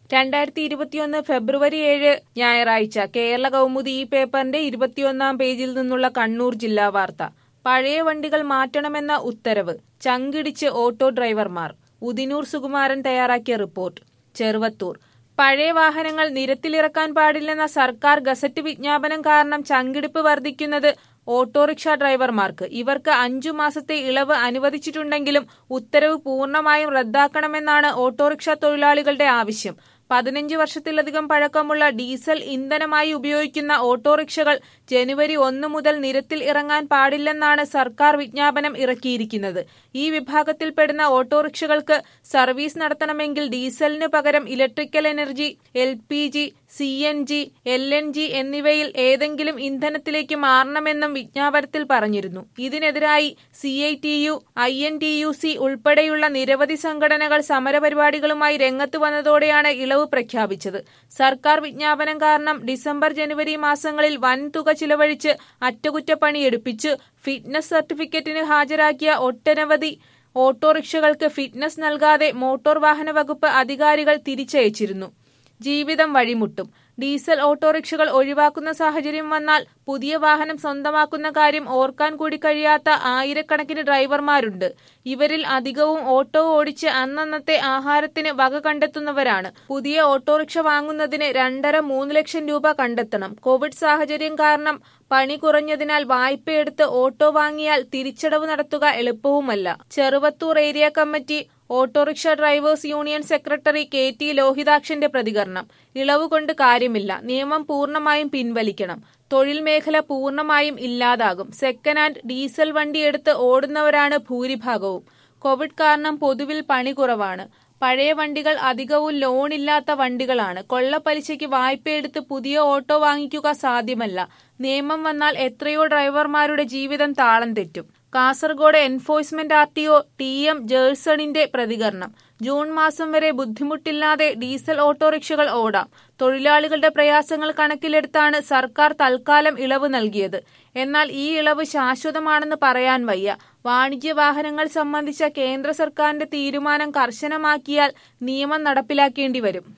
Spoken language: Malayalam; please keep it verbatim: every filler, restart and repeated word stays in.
രണ്ടായിരത്തി ഇരുപത്തിയൊന്ന് ഫെബ്രുവരി ഏഴ് ഞായറാഴ്ച കേരള കൗമുദി ഈ പേപ്പറിന്റെ ഇരുപത്തിയൊന്നാം പേജിൽ നിന്നുള്ള കണ്ണൂർ ജില്ലാ വാർത്ത. പഴയ വണ്ടികൾ മാറ്റണമെന്ന ഉത്തരവ്, ചങ്കിടിച്ച് ഓട്ടോ ഡ്രൈവർമാർ. ഉദിനൂർ സുകുമാരൻ തയ്യാറാക്കിയ റിപ്പോർട്ട്. ചെറുവത്തൂർ. പഴയ വാഹനങ്ങൾ നിരത്തിലിറക്കാൻ പാടില്ലെന്ന സർക്കാർ ഗസറ്റ് വിജ്ഞാപനം കാരണം ചങ്കിടിപ്പ് വർദ്ധിക്കുന്നത് ഓട്ടോറിക്ഷ ഡ്രൈവർമാർക്ക്. ഇവർക്ക് അഞ്ചു മാസത്തെ ഇളവ് അനുവദിച്ചിട്ടുണ്ടെങ്കിലും ഉത്തരവ് പൂർണ്ണമായും റദ്ദാക്കണമെന്നാണ് ഓട്ടോറിക്ഷ തൊഴിലാളികളുടെ ആവശ്യം. പതിനഞ്ച് വർഷത്തിലധികം പഴക്കമുള്ള ഡീസൽ ഇന്ധനമായി ഉപയോഗിക്കുന്ന ഓട്ടോറിക്ഷകൾ ജനുവരി ഒന്ന് മുതൽ നിരത്തിൽ ഇറങ്ങാൻ പാടില്ലെന്നാണ് സർക്കാർ വിജ്ഞാപനം ഇറക്കിയിരിക്കുന്നത്. ഈ വിഭാഗത്തിൽപ്പെടുന്ന ഓട്ടോറിക്ഷകൾക്ക് സർവീസ് നടത്തണമെങ്കിൽ ഡീസലിന് പകരം electrical energy, L P G, C N G, L N G എന്നിവയിൽ ഏതെങ്കിലും ഇന്ധനത്തിലേക്ക് മാറണമെന്നും വിജ്ഞാപനത്തിൽ പറഞ്ഞിരുന്നു. ഇതിനെതിരായി C I T U, I N T U C ഉൾപ്പെടെയുള്ള നിരവധി സംഘടനകൾ സമരപരിപാടികളുമായി രംഗത്ത് വന്നതോടെയാണ് ഇളവ് പ്രഖ്യാപിച്ചത്. സർക്കാർ വിജ്ഞാപനം കാരണം ഡിസംബർ ജനുവരി മാസങ്ങളിൽ വൻതുക ചിലവഴിച്ച് അറ്റകുറ്റപ്പണി എടുപ്പിച്ച് ഫിറ്റ്നസ് സർട്ടിഫിക്കറ്റിന് ഹാജരാക്കിയ ഒട്ടനവധി ഓട്ടോറിക്ഷകൾക്ക് ഫിറ്റ്നസ് നൽകാതെ മോട്ടോർ വാഹന വകുപ്പ് അധികാരികൾ തിരിച്ചയച്ചിരുന്നു. ജീവിതം വഴിമുട്ടും. ഡീസൽ ഓട്ടോറിക്ഷകൾ ഒഴിവാക്കുന്ന സാഹചര്യം വന്നാൽ പുതിയ വാഹനം സ്വന്തമാക്കുന്ന കാര്യം ഓർക്കാൻ കൂടി കഴിയാത്ത ആയിരക്കണക്കിന് ഡ്രൈവർമാരുണ്ട്. ഇവരിൽ അധികവും ഓട്ടോ ഓടിച്ച് അന്നന്നത്തെ ആഹാരത്തിന് വക കണ്ടെത്തുന്നവരാണ്. പുതിയ ഓട്ടോറിക്ഷ വാങ്ങുന്നതിന് രണ്ടര മൂന്ന് ലക്ഷം രൂപ കണ്ടെത്തണം. കോവിഡ് സാഹചര്യം കാരണം പണി കുറഞ്ഞതിനാൽ വായ്പയെടുത്ത് ഓട്ടോ വാങ്ങിയാൽ തിരിച്ചടവ് നടത്തുക എളുപ്പവുമല്ല. Cheruvathur area committee autorickshaw drivers union secretary K T ലോഹിതാക്ഷന്റെ പ്രതികരണം. ഇളവ് കൊണ്ട് കാര്യമില്ല, നിയമം പൂർണ്ണമായും പിൻവലിക്കണം. തൊഴിൽ മേഖല പൂർണ്ണമായും ഇല്ലാതാകും. സെക്കൻഡ് ഹാൻഡ് ഡീസൽ വണ്ടി എടുത്ത് ഓടുന്നവരാണ് ഭൂരിഭാഗവും. കോവിഡ് കാരണം പൊതുവിൽ പണി കുറവാണ്. പഴയ വണ്ടികൾ അധികവും ലോണില്ലാത്ത വണ്ടികളാണ്. കൊള്ളപ്പലിശയ്ക്ക് വായ്പയെടുത്ത് പുതിയ ഓട്ടോ വാങ്ങിക്കുക സാധ്യമല്ല. നിയമം വന്നാൽ എത്രയോ ഡ്രൈവർമാരുടെ ജീവിതം താളം തെറ്റും. Kasaragod enforcement R T O T M ജേഴ്സണിന്റെ പ്രതികരണം. ജൂൺ മാസം വരെ ബുദ്ധിമുട്ടില്ലാതെ ഡീസൽ ഓട്ടോറിക്ഷകൾ ഓടാം. തൊഴിലാളികളുടെ പ്രയാസങ്ങൾ കണക്കിലെടുത്താണ് സർക്കാർ തൽക്കാലം ഇളവ് നൽകിയത്. എന്നാൽ ഈ ഇളവ് ശാശ്വതമാണെന്ന് പറയാൻ വയ്യ. വാണിജ്യ വാഹനങ്ങൾ സംബന്ധിച്ച കേന്ദ്ര സർക്കാരിന്റെ തീരുമാനം കർശനമാക്കിയാൽ നിയമം നടപ്പിലാക്കേണ്ടി വരും.